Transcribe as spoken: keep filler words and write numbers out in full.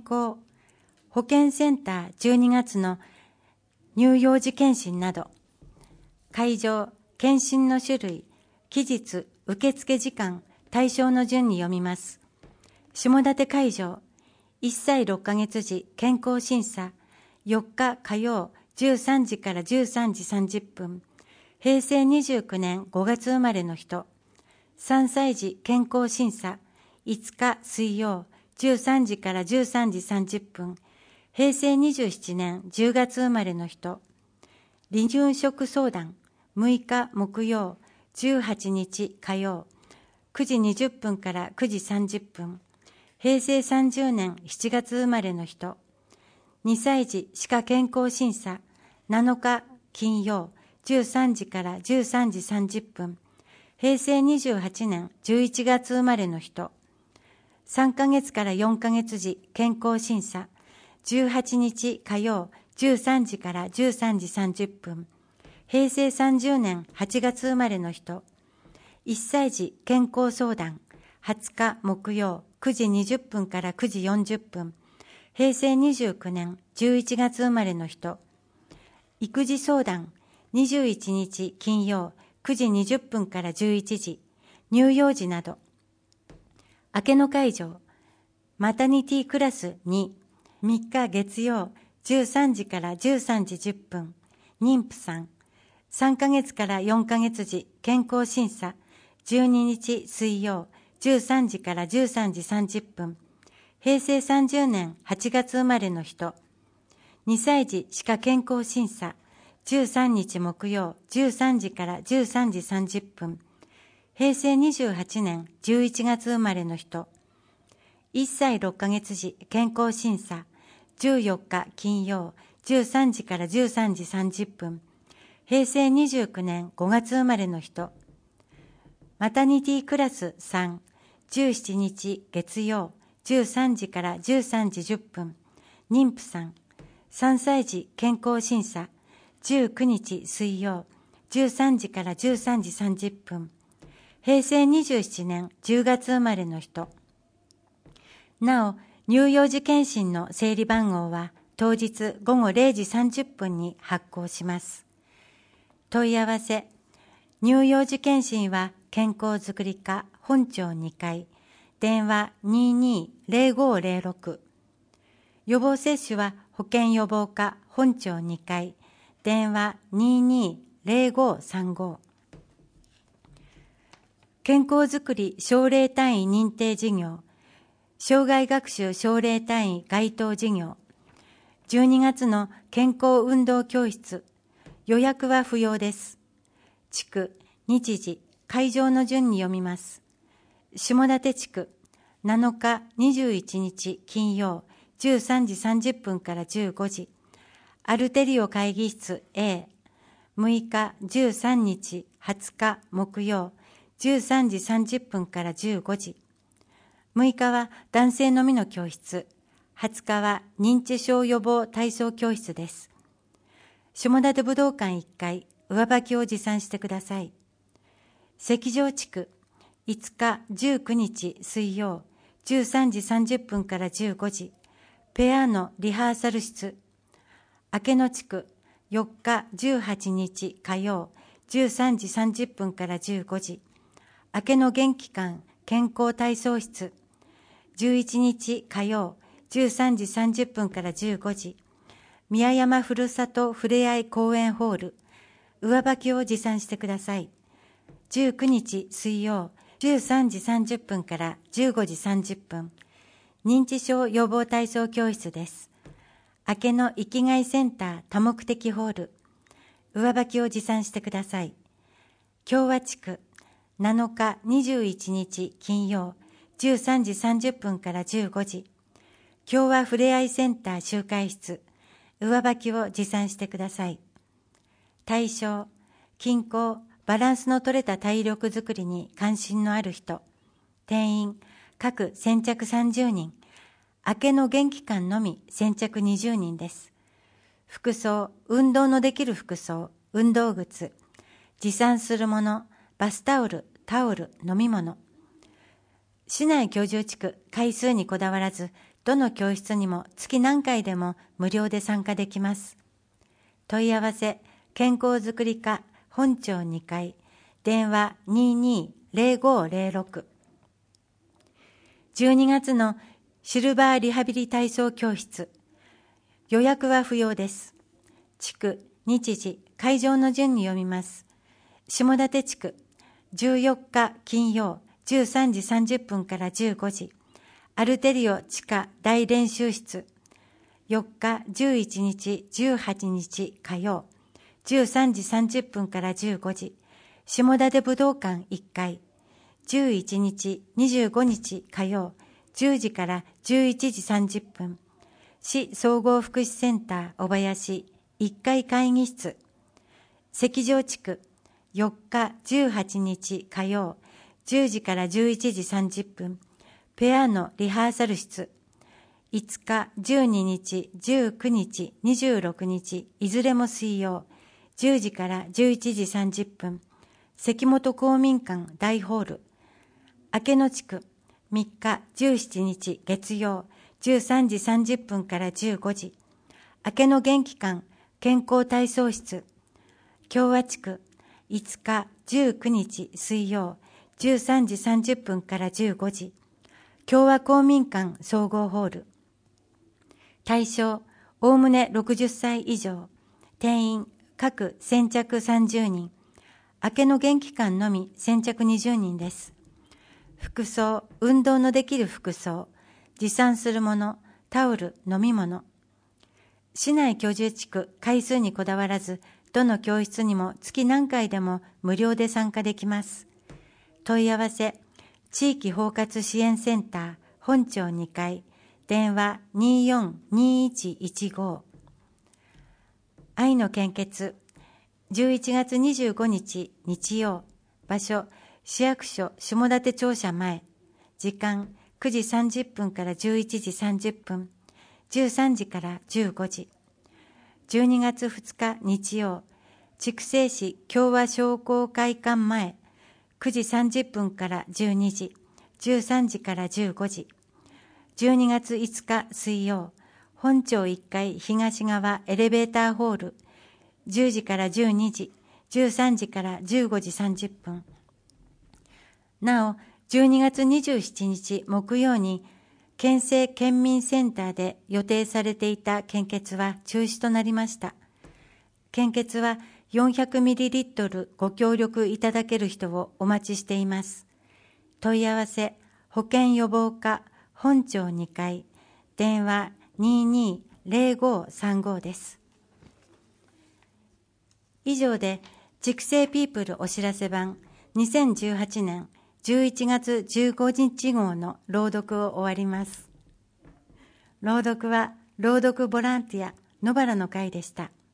康、保健センターじゅうにがつの乳幼児検診など、会場、検診の種類、期日、受付時間、対象の順に読みます。下館会場、いっさいろっかげつ時健康審査、よっか火曜じゅうさんじからじゅうさんじさんじゅっぷん、へいせいにじゅうきゅうねんごがつ生まれの人、さんさい児健康審査、いつか水曜じゅうさんじからじゅうさんじさんじゅっぷん、へいせいにじゅうななねんじゅうがつ生まれの人、離乳食相談、むいか木曜、じゅうはちにち火曜、くじにじゅっぷんからくじさんじゅっぷん、へいせいさんじゅうねんしちがつ生まれの人、にさい児歯科健康審査、なのか金曜、じゅうさんじからじゅうさんじさんじゅっぷん、へいせいにじゅうはちねんじゅういちがつ生まれの人、さんかげつからよんかげつ児健康審査、じゅうはちにち火曜、じゅうさんじからじゅうさんじさんじゅっぷん、へいせいさんじゅうねんはちがつ生まれの人、いっさい児健康相談、はつか木曜、くじにじゅっぷんからくじよんじゅっぷん、へいせいにじゅうきゅうねんじゅういちがつ生まれの人、育児相談、にじゅういちにち金曜、くじにじゅっぷんからじゅういちじ、乳幼児など、明けの会場、マタニティクラスに、みっか月曜、じゅうさんじからじゅうさんじじゅっぷん、妊婦さん、さんかげつからよんかげつ児健康審査、じゅうににち水曜、じゅうさんじからじゅうさんじさんじゅっぷん、へいせいさんじゅうねんはちがつ生まれの人、にさい児歯科健康審査、じゅうさんにち木曜、じゅうさんじからじゅうさんじさんじゅっぷん、へいせいにじゅうはちねんじゅういちがつ生まれの人、いっさいろっかげつ児健康審査、じゅうよっか金曜、じゅうさんじからじゅうさんじさんじゅっぷん、へいせいにじゅうきゅうねんごがつ生まれの人、マタニティクラスさん、じゅうしちにち月曜、じゅうさんじからじゅうさんじじゅっぷん、妊婦さん、さんさい児健康審査、じゅうくにち水曜、じゅうさんじからじゅうさんじさんじゅっぷん、へいせいにじゅうななねんじゅうがつ生まれの人。なお、乳幼児検診の整理番号は当日ごごれいじさんじゅっぷんに発行します。問い合わせ、乳幼児検診は健康づくり課本庁にかい、電話 にーにーぜろごぜろろく。予防接種は保健予防課本庁にかい、電話 にーにーぜろごさんご。健康づくり奨励単位認定事業、障害学習奨励単位該当事業、じゅうにがつの健康運動教室、予約は不要です。地区、日時、会場の順に読みます。下館地区、なのかにじゅういちにち金曜、じゅうさんじさんじゅっぷんからじゅうごじ、アルテリオ会議室 A、むいかじゅうさんにちはつか木曜、じゅうさんじさんじゅっぷんからじゅうごじ、むいかは男性のみの教室、はつかは認知症予防体操教室です。下館武道館いっかい、上履きを持参してください。石城地区、いつかじゅうくにち水曜、じゅうさんじさんじゅっぷんからじゅうごじ、ペアのリハーサル室。明けの地区、よっかじゅうはちにち火曜、じゅうさんじさんじゅっぷんからじゅうごじ、明けの元気館健康体操室。じゅういちにち火曜、じゅうさんじさんじゅっぷんからじゅうごじ、宮山ふるさとふれあい公園ホール、上履きを持参してください。じゅうくにち水曜、じゅうさんじさんじゅっぷんからじゅうごじさんじゅっぷん、認知症予防体操教室です。明けの生きがいセンター多目的ホール、上履きを持参してください。共和地区、なのかにじゅういちにち金曜、じゅうさんじさんじゅっぷんからじゅうごじ、共和ふれあいセンター集会室、上履きを持参してください。対象、健康、バランスの取れた体力づくりに関心のある人、定員、各先着さんじゅうにん、明けの元気館のみ先着にじゅうにんです。服装、運動のできる服装、運動靴、持参するもの、バスタオル、タオル、飲み物。市内居住地区、回数にこだわらず、 どの教室にも月何回でも無料で参加できます。問い合わせ、健康づくり課本町にかい、電話 にーにーぜろごぜろろく。じゅうにがつのシルバーリハビリ体操教室、予約は不要です。地区、日時、会場の順に読みます。下館地区、じゅうよっか金曜、じゅうさんじさんじゅっぷんからじゅうごじ、アルテリオ地下大練習室。よっか、じゅういちにち、じゅうはちにち火曜、じゅうさんじさんじゅっぷんからじゅうごじ、下館武道館いっかい、じゅういちにち、にじゅうごにち火曜、じゅうじからじゅういちじさんじゅっぷん、市総合福祉センター小林いっかい会議室。石城地区、よっか、じゅうはちにち火曜、じゅうじからじゅういちじさんじゅっぷん、ペアのリハーサル室。いつか、じゅうににち、じゅうくにち、にじゅうろくにち、いずれも水曜、じゅうじからじゅういちじさんじゅっぷん、関本公民館大ホール。明野地区、みっか、じゅうしちにち月曜、じゅうさんじさんじゅっぷんからじゅうごじ、明野元気館健康体操室。共和地区、いつか、じゅうくにち水曜、じゅうさんじさんじゅっぷんからじゅうごじ、共和公民館総合ホール。対象、おおむねろくじゅっさい以上、定員、各先着さんじゅうにん、明野元気館のみ先着にじゅうにんです。服装、運動のできる服装、持参するもの、タオル、飲み物。市内居住地区、回数にこだわらず、どの教室にも月何回でも無料で参加できます。問い合わせ、地域包括支援センター本町にかい、電話 にーよんにーいちいちご。愛の献血、じゅういちがつにじゅうごにち日曜、場所、市役所下館庁舎前、時間くじさんじゅっぷんからじゅういちじさんじゅっぷん、じゅうさんじからじゅうごじ。じゅうにがつふつか日曜、筑西市共和商工会館前、くじさんじゅっぷんからじゅうにじ、じゅうさんじからじゅうごじ。じゅうにがついつか水曜、本町いっかい東側エレベーターホール、じゅうじからじゅうにじ、じゅうさんじからじゅうごじさんじゅっぷん。なお、じゅうにがつにじゅうしちにち木曜に、県政県民センターで予定されていた献血は中止となりました。献血は よんひゃくミリリットル ご協力いただける人をお待ちしています。問い合わせ、保健予防課本町にかい、電話 にーにーぜろごさんご です。以上で、筑西ピープルお知らせ版にせんじゅうはちねんじゅういちがつじゅうごにち号の朗読を終わります。朗読は朗読ボランティア野原の会でした。